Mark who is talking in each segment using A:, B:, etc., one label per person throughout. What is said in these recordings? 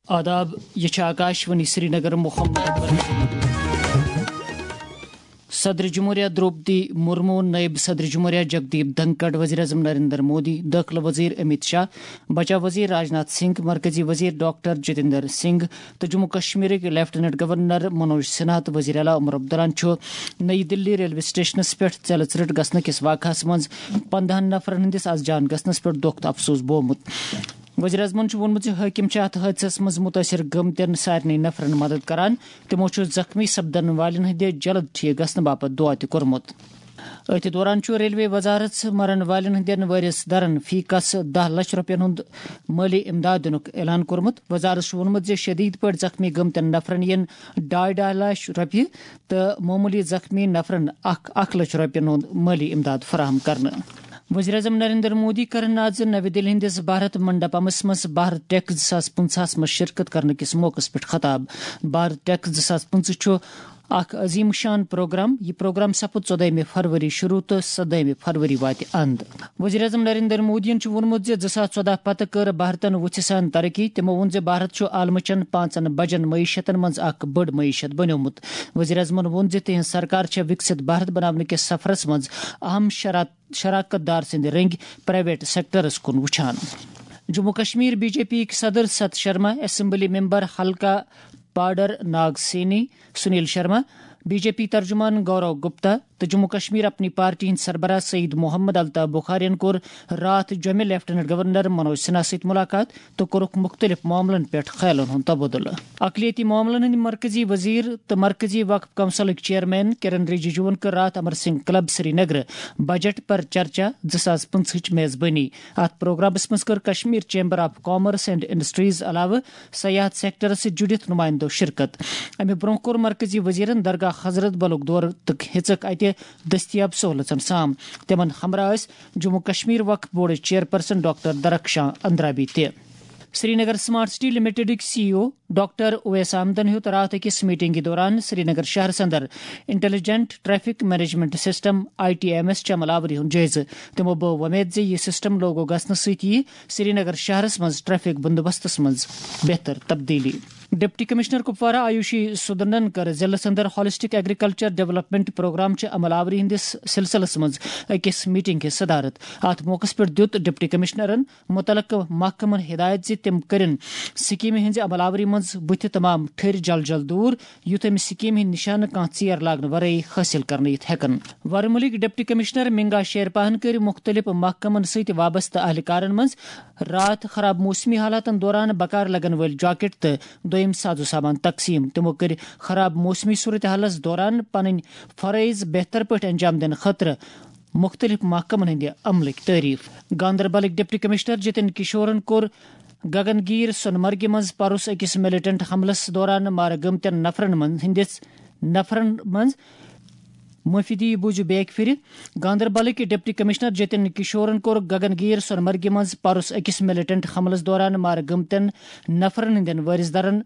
A: آداب، یہ آکاشوانی سری نگر محمد صدر جمہوریہ دروپدی مرمو، نائب صدر جمہوریہ جگدیپ دھنکڑ، وزیر اعظم نریندر مودی، داخلہ وزیر امت شاہ، بچاؤ وزیر راجناتھ سنگھ، مرکزی وزیر ڈاکٹر جتیندر سنگھ تو جموں کشمیر لیفٹیننٹ گورنر منوج سنہا تو وزیر اعلیٰ عمر عبداللہ نئی دلی ریلوے سٹیشنس پہ ژیلہ ژرٹ گھنہ کس واقعہ مز 15 نفرن ہندس از جان گھنس پہ دکھ تو افسوس بومت۔ وزیر اعظمن وونمت حاکم ات حادثس مز متاثر گمتین سارے نفرن مدد کران، تمو زخمی سپدن والن ہند جلد ٹھیک گھنہ باپت دعا تہ کورمت۔ ات دوران ریلوے وزارت مرن والن ہندین وارث درن فی کس 10 لچھ رۄپین ہند مالی امداد دنک اعلان کورمت۔ وزارت وونمت شدید پٲٹھۍ زخمی گمتین نفرن ین 2.5 لچھ رۄپیہِ تو معمولی زخمی نفرن 1 لچھ رۄپین ہند مالی امداد فراہم کرنہٕ۔ وزیر اعظم نریندر مودی کرن آز نوی دہلی ہندس بھارت منڈپمس مز بھارت ٹیک 2015 مز شرکت کرنے کس موقع پہ خطاب۔ بھارت ٹیک 2015 اخ عظیم شان پروگرام۔ یہ پروگرام سپد 14 فروری شروع تو 17 فروری وات اند۔ وزیر اعظم نریندر مودین وونمت 2014 پتہ کر بھارتن وچھ سان ترقی۔ تمو وون بھارت عالم چن 5 بجن معیشتن مز اخ بڑ معیشت بنیومت۔ وزیر اعظمن وون تہذ سرکار وکست بھارت بنانے کس سفرس مز اہم شراکت دار سند رنگ پرائیویٹ سیکٹرس کن وچھان۔ Jammu Kashmir B J P صدر ست شرما، اسمبلی ممبر حلقہ Padder Nagseni Sunil Sharma, B J P ترجمان گورو گپتا تو جموں کشمیر اپنی پارٹی ہند سربراہ سعید محمد الطاف بخارین کور رات جومہ لیفٹیننٹ گورنر منوج سنہا ست ملاقات تو کورک مختلف معاملن پہ خیالن ہند تبادلہ۔ اقلیتی معاملن ہند مرکزی وزیر تو مرکزی وقف کونسلک چیئرمین کرن رجیجوون کر رات Amar Singh club Srinagar budget پر چرچا 2015 میزبانی۔ ات پروگرامس مز کر Kashmir chamber of commerce and industries علاوہ سیاحت سیکٹر سے جڑت نمائندوں شرکت۔ امہ برونہ کور مرکزی وزیرن درگاہ حضرت بلک دور تو ہیچک اتہ دستیاب سہولتن سام۔ تمن ہمراہ Jammu Kashmir Waqf board chairperson doctor Darakhshan Andrabi تہ۔ Srinagar smart city limited C O doctor Owais احمدن ہیوت رات اکس میٹنگ دوران سری نگر شہر اندر intelligent traffic management system ITMS چہ عمل آوری ہند جائزہ۔ تمو بو ومید یہ سسٹم لوگو گھنہ سی سری نگر شہرس مز ٹریفک بندوبستس مز بہتر تبدیلی۔ ڈپٹی کمشنر کپوارہ آیوشی سودرنن کر ضلع اندر ہالسٹک ایگریکلچر ڈیولپمنٹ پروگرام چہ عمل آوری ہندس سلسلس مز اکس میٹنگ کی صدارت۔ ات موقع پہ دیت ڈپٹی کمشنرن متعلقہ محکمن ہدایت تم کرن سکیم ہز عمل آوری مز بت تمام ٹھر جل دور یوت امہ سکیم ہند نشانہ کان ژیر لاگن ورائے حاصل کرنے ہیکن۔ ورملک ڈپٹی کمشنر منگا شیرپاہن کر مختلف محکمن ست وابستہ اہلکارن مز رات خراب موسمی حالاتن دوران بکار لگن ول جاکٹ تو دویم سازو سامان تقسیم۔ تمو کر خراب موسمی صورتحالس دوران پن فرائض بہتر پٲٹھۍ انجام دن خاطر مختلف محکمن ہند عملک تعریف۔ گاندربلک ڈپٹی کمشنر جتن کشورن کور گگن گیر سونمرگہ مز پروس اکس ملیٹنٹ حملس دوران مارہ گمتین نفرن مز معافی دی بوجھ بیک پھر۔ گاندربلک ڈپٹی کمشنر جتن کشورن کور گگن گیر سونمرگہ مز پروس اکس ملیٹنٹ حملس دوران مارہ گمتین نفرن ہندین وارث درن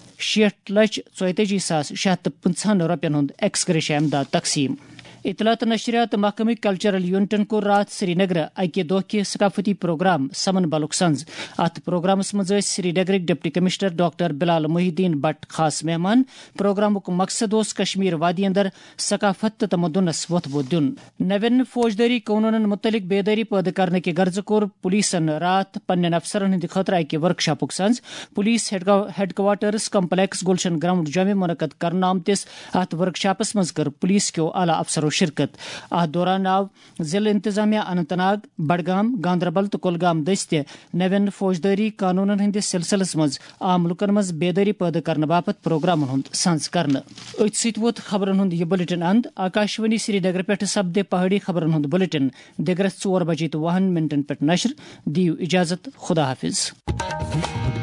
A: 6,44,650 رۄپین ہند ایکس گریشیا امداد تقسیم۔ اطلاعات نشریات محکمہ کلچرل یونٹن کو رات سری نگر اکہ دہ کہ ثقافتی پروگرام سمن بلک سنز۔ ات پروگرامس مز سری نگرک deputy commissioner doctor Bilal Mohiuddin Bhat خاص مہمان۔ پروگرامک مقصد اس کشمیر وادی اندر ثقافت تو تمدنس وتھ بو دن۔ نوین فوجداری قونونن متعلق بیداری پید کرنے کے غرض کور پولیسن رات پنن افسرن ہند خاطر اکہ ورکشاپک سنز۔ Police headquarters complex Gulshan ground جامع منعقد کرنا آمتس ات ورکشاپس مز کر پولیس کیو اعلی افسرو شرکت۔ ات دوران آو ضلع انتظامیہ اننت ناگ، بڈگام، گاندربل تو کلگام دست نوین فوجداری قانونن ہندس سلسلس مز عام لکن مز بیداری پید کرنے باپت پروگرامن ہند سنز کرنا۔ ات ست ووت خبرن ہند یہ بلیٹن اند۔ آکاشوانی سری نگر پہ سپدے پہاڑی خبرن ہند بلیٹن دگرس 4:20 پہ نشر۔ دیو اجازت، خدا حافظ۔